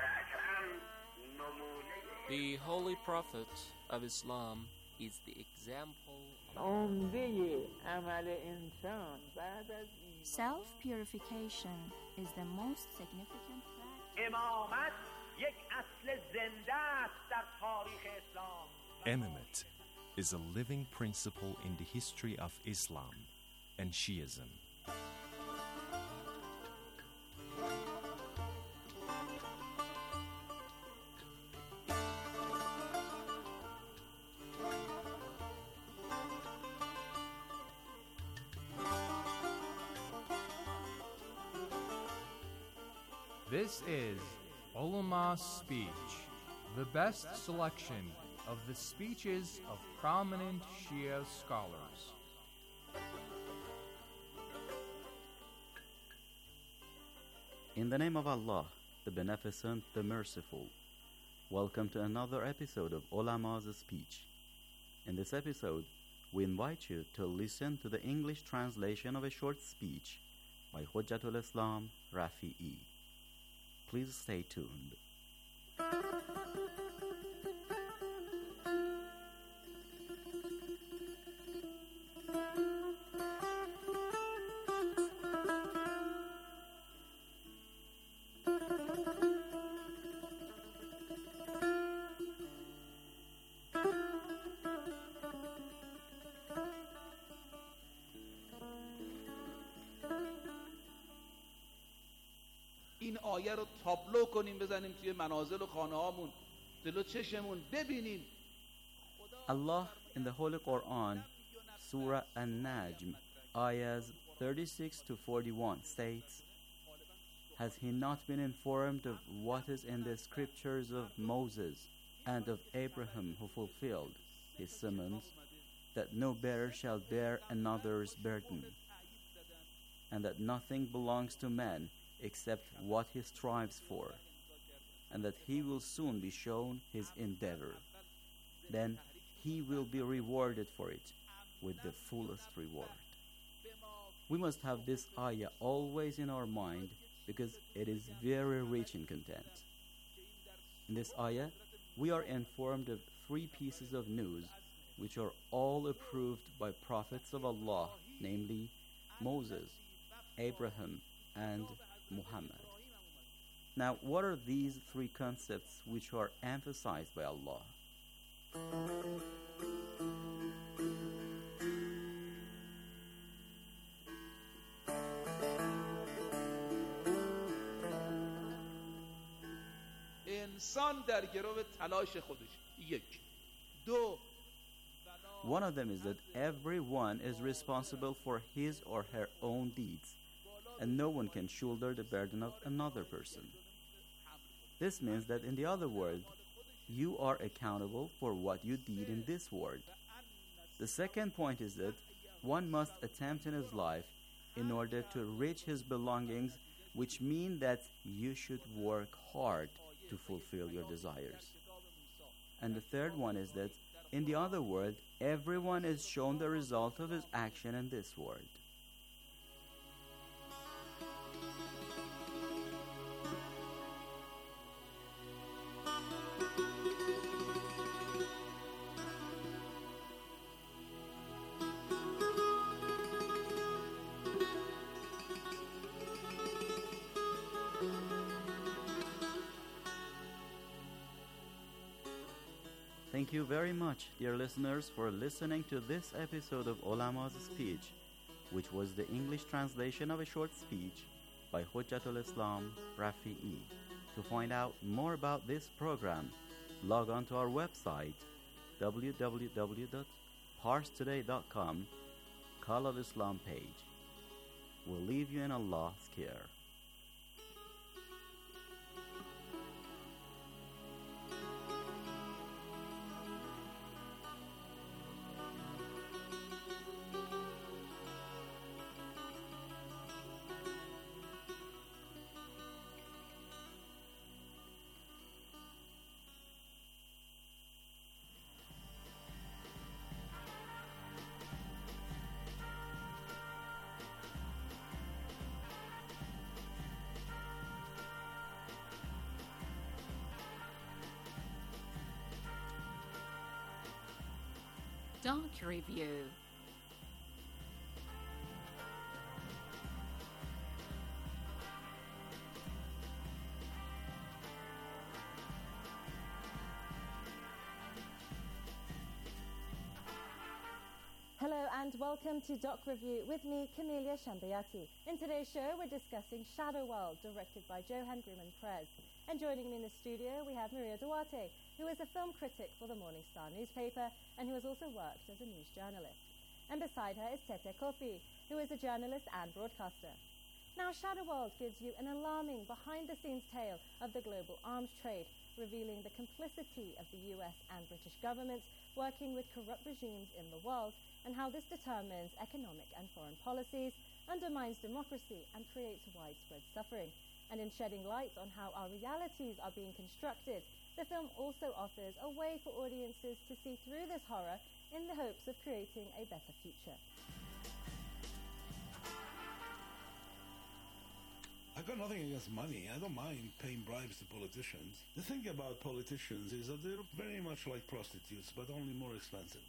The Holy Prophet of Islam is the example Self-purification is the most significant fact. امامت یک اصل زنده است در تاریخ اسلام. Imamate is a living principle in the history of Islam and Shiism. This is Ulama's Speech, the best selection of the speeches of prominent Shia scholars. In the name of Allah, the Beneficent, the Merciful, welcome to another episode of Ulama's Speech. In this episode, we invite you to listen to the English translation of a short speech by Hujjatul Islam Rafi'i. Please stay tuned. این آیه رو تابلو کنیم بزنیم توی منازل و خانه هامون جلو چشمون ببینیم. Allah in the Holy Quran, Surah An-Najm, ayahs thirty-six to forty-one states, Has he not been informed of what is in the scriptures of Moses and of Abraham who fulfilled his summons, that no bearer shall bear another's burden, and that nothing belongs to man except what he strives for, and that he will soon be shown his endeavor. Then he will be rewarded for it with the fullest reward. We must have this ayah always in our mind because it is very rich in content. In this ayah, we are informed of three pieces of news which are all approved by prophets of Allah, namely Moses, Abraham, and Muhammad. Now, what are these three concepts which are emphasized by Allah? انسان در گرو تلاش خودش. یک. دو. One of them is that everyone is responsible for his or her own deeds, and no one can shoulder the burden of another person. This means that in the other world, you are accountable for what you did in this world. The second point is that one must attempt in his life in order to reach his belongings, which mean that you should work hard to fulfill your desires. And the third one is that in the other world, everyone is shown the result of his action in this world. Thank you very much, dear listeners, for listening to this episode of Ulama's Speech, which was the English translation of a short speech by Hujjatul Islam Rafi'i. To find out more about this program, log on to our website, w w w dot pars today dot com, Call of Islam page. We'll leave you in Allah's care. Doc Review. Hello and welcome to Doc Review with me, Camelia Shambayati. In today's show, we're discussing Shadow World, directed by Johan Griman Prez. And joining me in the studio, we have Maria Duarte, who is a film critic for the Morning Star newspaper and who has also worked as a news journalist. And beside her is Tete Kofi, who is a journalist and broadcaster. Now, Shadow World gives you an alarming behind-the-scenes tale of the global arms trade, revealing the complicity of the U S and British governments working with corrupt regimes in the world, and how this determines economic and foreign policies, undermines democracy, and creates widespread suffering. And in shedding light on how our realities are being constructed, the film also offers a way for audiences to see through this horror in the hopes of creating a better future. I've got nothing against money. I don't mind paying bribes to politicians. The thing about politicians is that they're very much like prostitutes, but only more expensive.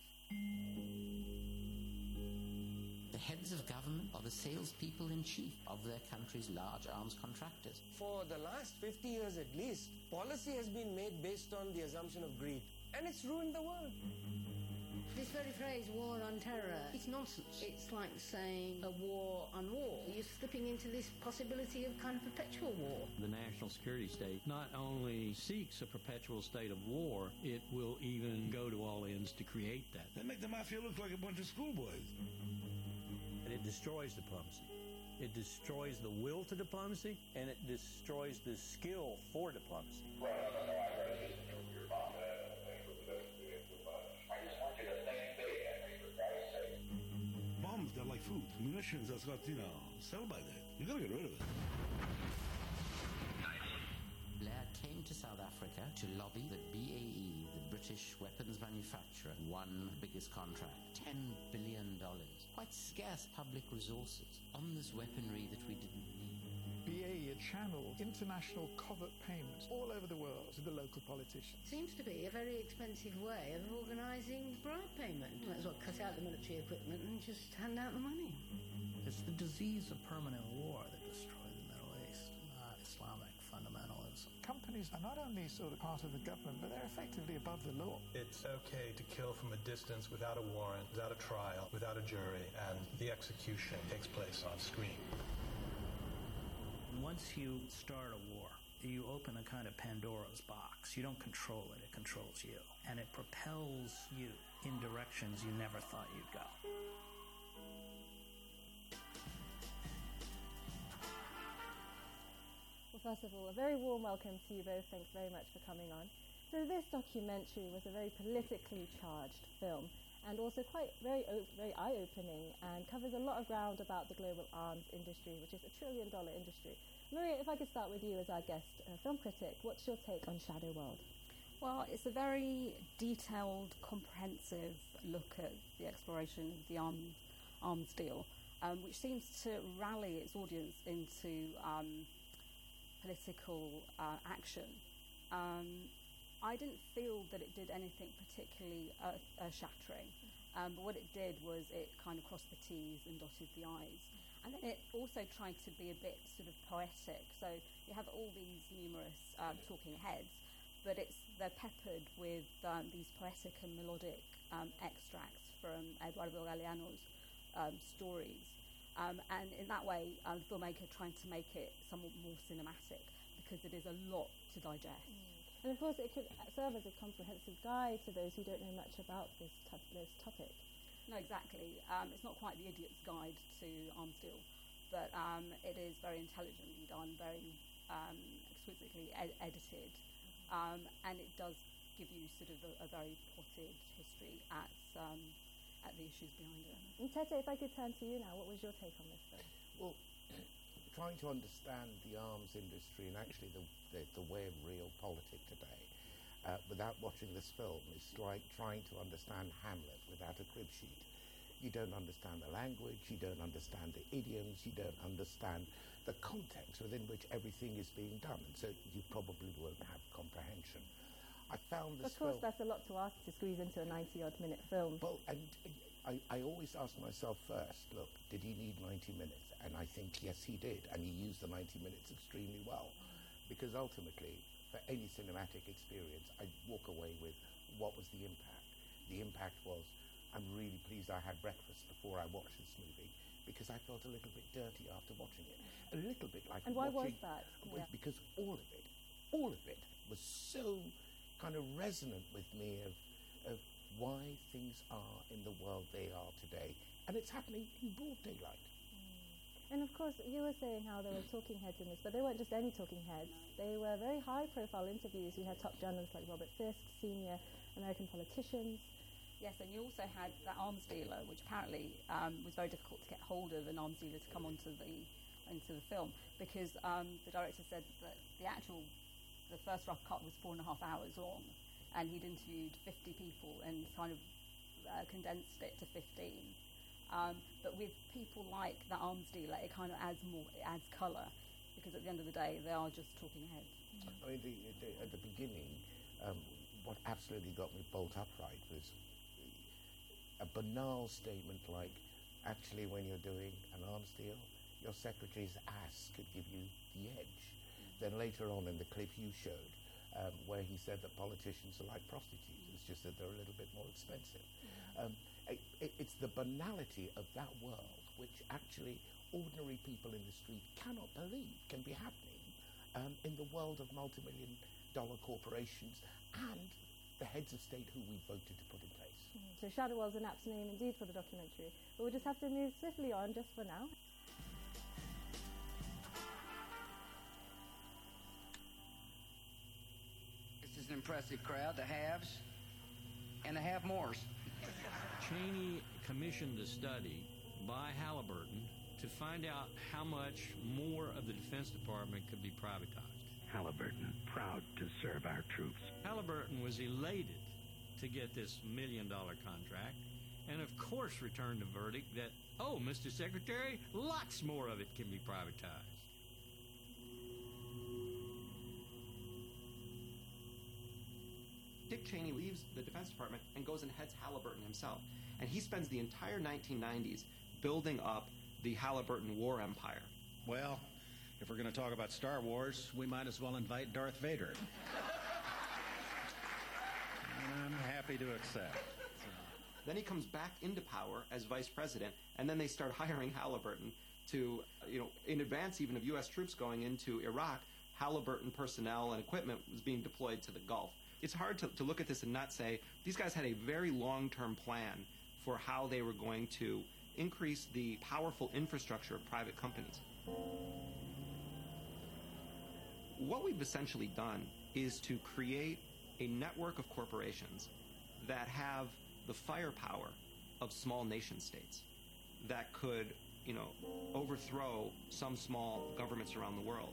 The heads of government are the salespeople-in-chief of their country's large arms contractors. For the last fifty years at least, policy has been made based on the assumption of greed. And it's ruined the world. This very phrase, war on terror, it's nonsense. It's like saying a war on war. You're slipping into this possibility of kind of perpetual war. The national security state not only seeks a perpetual state of war, it will even go to all ends to create that. They make the mafia look like a bunch of schoolboys. And it destroys diplomacy. It destroys the will to diplomacy, and it destroys the skill for diplomacy. Bombs, they're like food. Munitions that's got, you know, sell by date. You gotta get rid of it. Blair came to South Africa to lobby that B A E, the British weapons manufacturer, won the biggest contract, ten billion dollars. Quite scarce public resources on this weaponry that we didn't need. B A E channeled international covert payments all over the world to the local politicians. Seems to be a very expensive way of organising bribe payment. Might as well cut out the military equipment and just hand out the money. It's the disease of permanent war that destroyed the Middle East, not Islamic fundamentalism. Companies are not only sort of part of the government, but they're effectively above the law. It's okay to kill from a distance without a warrant, without a trial, without a jury, and the execution takes place on screen. Once you start a war, you open a kind of Pandora's box. You don't control it, it controls you. And it propels you in directions you never thought you'd go. Well, first of all, a very warm welcome to you both. Thanks very much for coming on. So this documentary was a very politically charged film, and also quite very o- very eye-opening, and covers a lot of ground about the global arms industry, which is a trillion dollar industry. Maria, if I could start with you as our guest uh, film critic, what's your take on Shadow World? Well, it's a very detailed, comprehensive look at the exploration of the arm, arms deal, um, which seems to rally its audience into um, political uh, action. Um, I didn't feel that it did anything particularly earth, earth-shattering, um, but what it did was it kind of crossed the T's and dotted the I's. And then it also tried to be a bit sort of poetic. So you have all these numerous um, talking heads, but it's they're peppered with um, these poetic and melodic um, extracts from Eduardo Galeano's um, stories. Um, and in that way, um, the filmmaker trying to make it somewhat more cinematic, because it is a lot to digest. Mm. And of course, it could serve as a comprehensive guide to those who don't know much about this, t- this topic. No, exactly. Um, it's not quite the idiot's guide to arms deal, but um, it is very intelligently done, very um, exquisitely ed- edited, um, and it does give you sort of a, a very potted history at um, at the issues behind it. And Tete, if I could turn to you now, what was your take on this film? Well, trying to understand the arms industry and actually the, the, the way of real politics today uh, without watching this film is like trying to understand Hamlet without a crib sheet. You don't understand the language, you don't understand the idioms, you don't understand the context within which everything is being done, and so you probably won't have comprehension. I found this Of course, film, that's a lot to ask to squeeze into a ninety-odd minute film. Well, and I, I always ask myself first, look, did he need ninety minutes? And I think, yes, he did, and he used the ninety minutes extremely well, because ultimately, for any cinematic experience, I walk away with what was the impact. The impact was, I'm really pleased I had breakfast before I watched this movie, because I felt a little bit dirty after watching it. A little bit like And why watching, was that? Well, Yeah. because all of it, all of it was so kind of resonant with me of, of why things are in the world they are today. And it's happening in broad daylight. And of course, you were saying how there were talking heads in this, but they weren't just any talking heads. They were very high-profile interviews. You had top journalists like Robert Fisk, senior American politicians. Yes, and you also had that arms dealer, which apparently um, was very difficult to get hold of an arms dealer to come onto the into the film, because um, the director said that the actual, the first rough cut was four and a half hours long, and he'd interviewed fifty people and kind of uh, condensed it to fifteen. Um, but with people like the arms dealer, it kind of adds more, it adds colour, because at the end of the day, they are just talking heads. I mean, the, the, at the beginning, um, what absolutely got me bolt upright was a banal statement like, actually, when you're doing an arms deal, your secretary's ass could give you the edge. Mm. Then later on in the clip you showed, um, where he said that politicians are like prostitutes, it's just that they're a little bit more expensive. Mm. Um, it, it, it's the banality of that world which actually ordinary people in the street cannot believe can be happening um, in the world of multi-million dollar corporations and the heads of state who we voted to put in place. Mm. So Shadow World's an apt name indeed for the documentary, but we'll just have to move swiftly on just for now. This is an impressive crowd, the haves and the have-mores. Cheney commissioned a study by Halliburton to find out how much more of the Defense Department could be privatized. Halliburton, proud to serve our troops. Halliburton was elated to get this million-dollar contract, and of course returned a verdict that, oh, Mister Secretary, lots more of it can be privatized. Dick Cheney leaves the Defense Department and goes and heads Halliburton himself. And he spends the entire nineteen nineties building up the Halliburton war empire. Well, if we're going to talk about Star Wars, we might as well invite Darth Vader. And I'm happy to accept. Then he comes back into power as vice president, and then they start hiring Halliburton to, you know, in advance even of U S troops going into Iraq, Halliburton personnel and equipment was being deployed to the Gulf. It's hard to, to look at this and not say, these guys had a very long-term plan for how they were going to increase the powerful infrastructure of private companies. What we've essentially done is to create a network of corporations that have the firepower of small nation states that could, you know, overthrow some small governments around the world.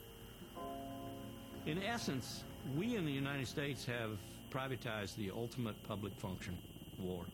In essence, we in the United States have privatized the ultimate public function, war.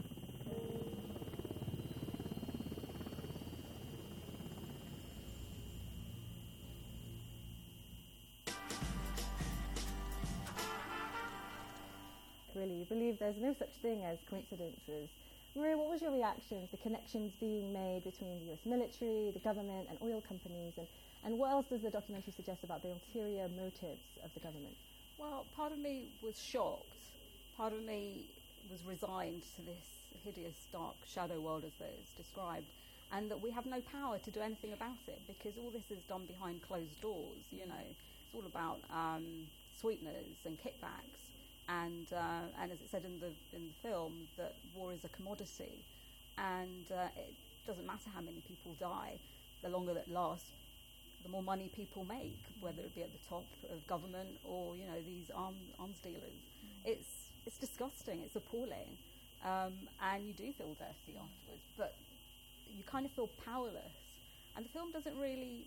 Really, you believe there's no such thing as coincidences. Maria, what was your reaction to the connections being made between the U S military, the government, and oil companies, and, and what else does the documentary suggest about the ulterior motives of the government? Well, part of me was shocked. Part of me was resigned to this hideous, dark shadow world as it's described, and that we have no power to do anything about it because all this is done behind closed doors. You know, it's all about um, sweeteners and kickbacks. And uh, and as it said in the in the film, that war is a commodity, and uh, it doesn't matter how many people die. The longer that lasts, the more money people make, whether it be at the top of government or you know these arm, arms dealers. Mm. It's it's disgusting. It's appalling, um, and you do feel dirty afterwards. But you kind of feel powerless, and the film doesn't really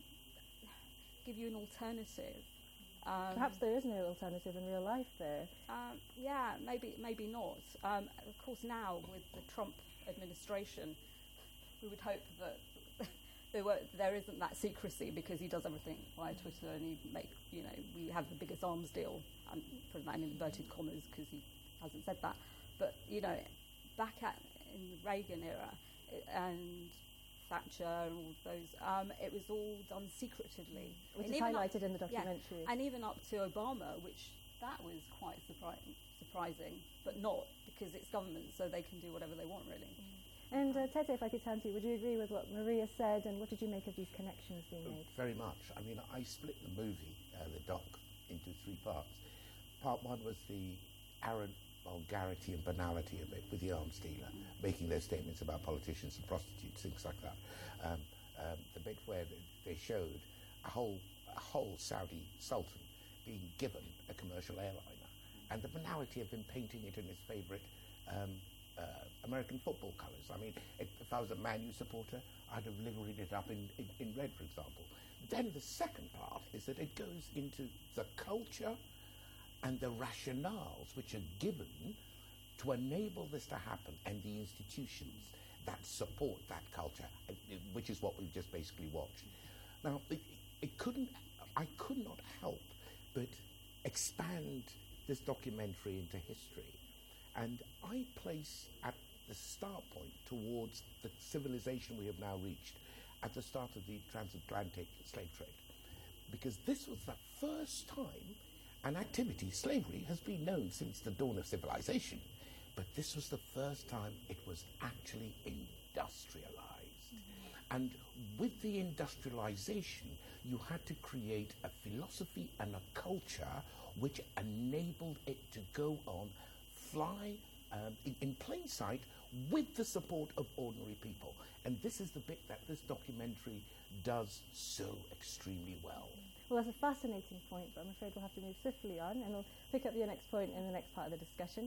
give you an alternative. Um, Perhaps there is no alternative in real life there. Um, yeah, maybe maybe not. Um, of course, now with the Trump administration, we would hope that there, were, there isn't that secrecy because he does everything via Twitter and he make you know we have the biggest arms deal. I'm putting that in inverted commas because he hasn't said that. But you know, back at in the Reagan era it, and Thatcher and all those, um, it was all done secretively. Which and is highlighted up, in the documentary. Yeah, and even up to Obama, which that was quite surpri- surprising, but not because it's government, so they can do whatever they want, really. Mm. And uh, Tete, if I could turn to you, would you agree with what Maria said, and what did you make of these connections being made? Very much. I mean, I split the movie, uh, the doc, into three parts. Part one was the arrogant vulgarity and banality of it with the arms dealer, mm. making those statements about politicians and prostitutes, things like that. Um, um, the bit where they showed a whole, a whole Saudi sultan being given a commercial airliner, and the banality of him painting it in his favourite um, uh, American football colours. I mean, it, if I was a Man U supporter, I'd have liveried it up in, in, in red, for example. Then the second part is that it goes into the culture and the rationales which are given to enable this to happen, and the institutions that support that culture, which is what we've just basically watched. Now, it, it couldn't, I could not help but expand this documentary into history, and I place at the start point towards the civilization we have now reached at the start of the transatlantic slave trade, because this was the first time an activity, slavery, has been known since the dawn of civilization, but this was the first time it was actually industrialized. Mm-hmm. And with the industrialization, you had to create a philosophy and a culture which enabled it to go on, fly um, in, in plain sight with the support of ordinary people. And this is the bit that this documentary does so extremely well. Well, that's a fascinating point, but I'm afraid we'll have to move swiftly on, and we'll pick up your next point in the next part of the discussion.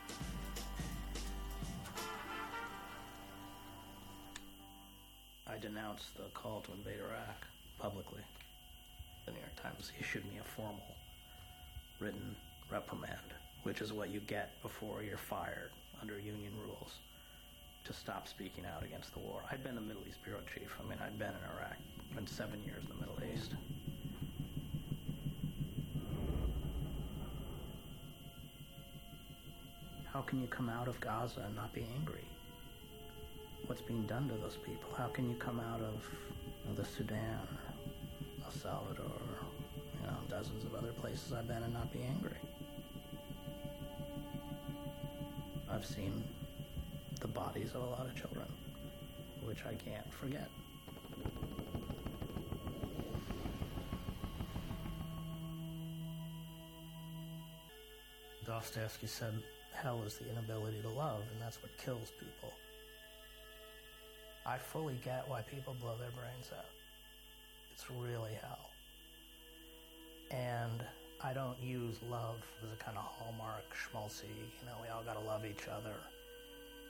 I denounced the call to invade Iraq publicly. The New York Times issued me a formal written reprimand, which is what you get before you're fired under union rules, to stop speaking out against the war. I'd been the Middle East bureau chief. I mean, I'd been in Iraq, been seven years in the Middle East. How can you come out of Gaza and not be angry? What's being done to those people? How can you come out of you know, the Sudan, El Salvador, you know, dozens of other places I've been and not be angry? I've seen the bodies of a lot of children, which I can't forget. Dostoevsky said, hell is the inability to love, and that's what kills people. I fully get why people blow their brains out. It's really hell. And I don't use love as a kind of hallmark schmaltzy, you know, we all gotta love each other.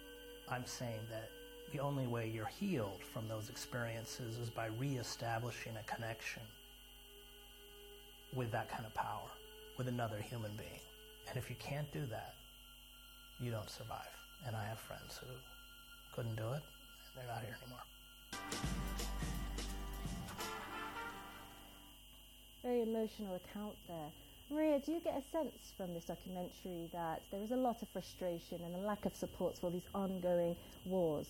I'm saying that the only way you're healed from those experiences is by reestablishing a connection with that kind of power, with another human being. And if you can't do that, you don't survive. And I have friends who couldn't do it, and they're not here anymore. Very emotional account there. Maria, do you get a sense from this documentary that there is a lot of frustration and a lack of support for these ongoing wars?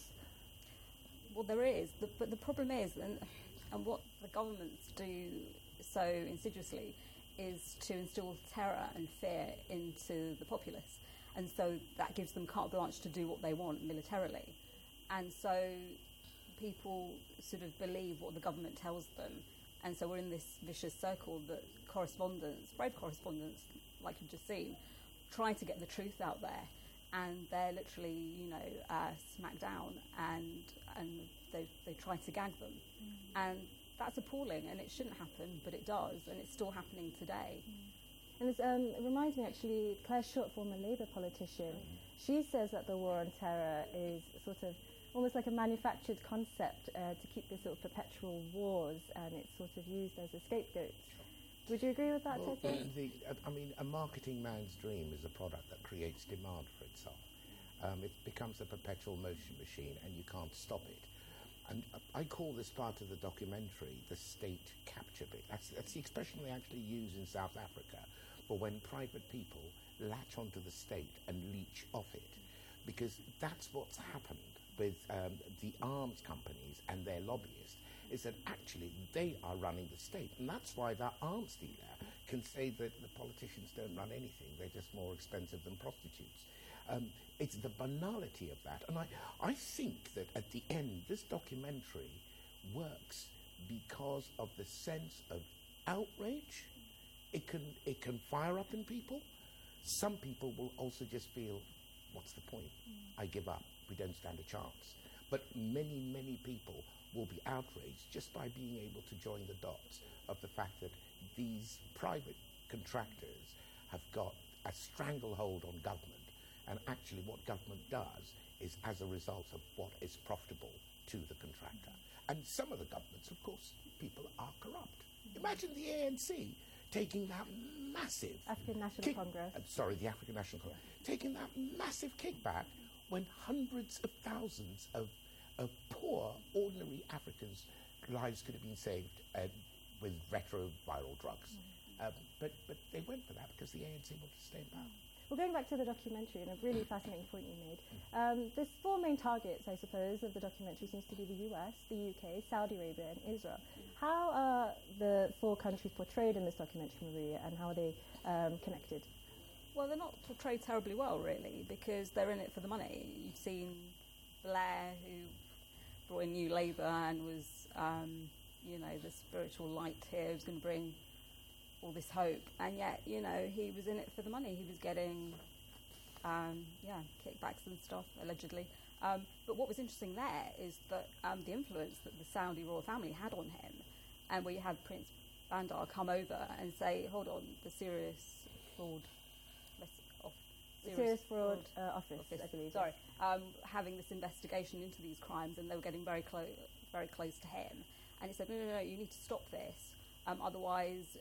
Well, there is, the, but the problem is, and, and what the governments do so insidiously, is to instill terror and fear into the populace. And so that gives them carte blanche to do what they want militarily. And so people sort of believe what the government tells them. And so we're in this vicious circle that correspondents, brave correspondents, like you've just seen, try to get the truth out there. And they're literally, you know, uh, smacked down, and and they they try to gag them. Mm. And that's appalling, and it shouldn't happen, but it does, and it's still happening today. Mm. And it's, um, it reminds me, actually, Claire Short, former Labour politician, mm. she says that the war on terror is sort of almost like a manufactured concept uh, to keep this sort of perpetual wars, and it's sort of used as a scapegoat. Would you agree with that, well, Tete? the, I mean, a marketing man's dream is a product that creates demand for itself. Um, it becomes a perpetual motion machine, and you can't stop it. And I call this part of the documentary the state capture bit. That's, that's the expression they actually use in South Africa for when private people latch onto the state and leech off it. Because that's what's happened with um, the arms companies and their lobbyists, is that actually they are running the state. And that's why that arms dealer can say that the politicians don't run anything, they're just more expensive than prostitutes. Um, it's the banality of that. And I, I think that at the end, this documentary works because of the sense of outrage. It can, it can fire up in people. Some people will also just feel, what's the point? Mm. I give up. We don't stand a chance. But many, many people will be outraged just by being able to join the dots of the fact that these private contractors have got a stranglehold on government, and actually what government does is as a result of what is profitable to the contractor. And some of the governments, of course, people are corrupt. Imagine the A N C taking that massive... African National kick- Congress. Uh, sorry, the African National Congress. Taking that massive kickback when hundreds of thousands of, of poor, ordinary Africans' lives could have been saved uh, with retroviral drugs. Mm-hmm. Um, but, but they went for that because the A N C wanted to stay in power. Well, going back to the documentary, and a really fascinating point you made, um, there's four main targets, I suppose, of the documentary seems to be the U S, the U K, Saudi Arabia, and Israel. How are the four countries portrayed in this documentary, Maria, and how are they um, connected? Well, they're not portrayed terribly well, really, because they're in it for the money. You've seen Blair, who brought in New Labour and was, um, you know, the spiritual light here, who's going to bring all this hope, and yet, you know, he was in it for the money. He was getting, um, yeah, kickbacks and stuff, allegedly. Um, but what was interesting there is that um, the influence that the Saudi royal family had on him, and where you had Prince Bandar come over and say, hold on, the serious fraud, off, serious, serious fraud, fraud uh, office, office, I believe. Sorry, um, having this investigation into these crimes, and they were getting very close, very close to him. And he said, no, no, no, you need to stop this, um, otherwise.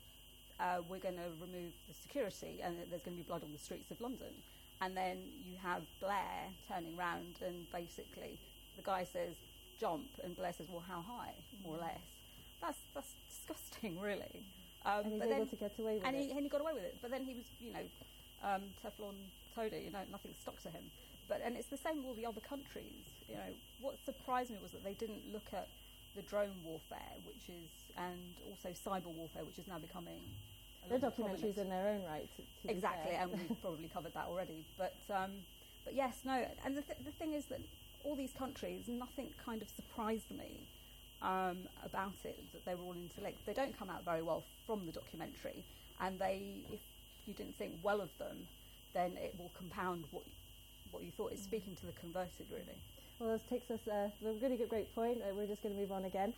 Uh, we're going to remove the security, and there's going to be blood on the streets of London. And then you have Blair turning round, and basically the guy says, jump, and Blair says, well, how high, more or less. That's that's disgusting, really. Um, and he's but able then, to get away with and it. He, and he got away with it. But then he was, you know, um, Teflon Toady, you know, nothing stuck to him. But And it's the same with all the other countries. You know, what surprised me was that they didn't look at the drone warfare, which is, and also cyber warfare, which is now becoming... The documentaries in their own right. To, to exactly, and we've probably covered that already. But um, but yes, no, and the, th- the thing is that all these countries, nothing kind of surprised me um, about it, that they were all interlinked. They don't come out very well from the documentary, and they, if you didn't think well of them, then it will compound what what you thought. It's speaking to the converted, really. Well, this takes us uh, to a really good, great point. Uh, we're just going to move on again.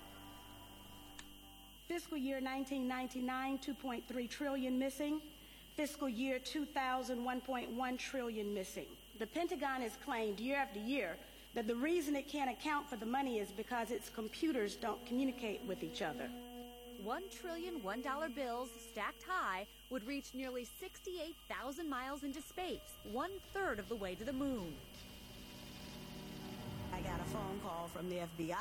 Fiscal year nineteen ninety-nine, two point three trillion dollars missing. Fiscal year two thousand, one point one trillion missing. The Pentagon has claimed year after year that the reason it can't account for the money is because its computers don't communicate with each other. One trillion one-dollar bills stacked high would reach nearly sixty-eight thousand miles into space, one-third of the way to the moon. I got a phone call from the F B I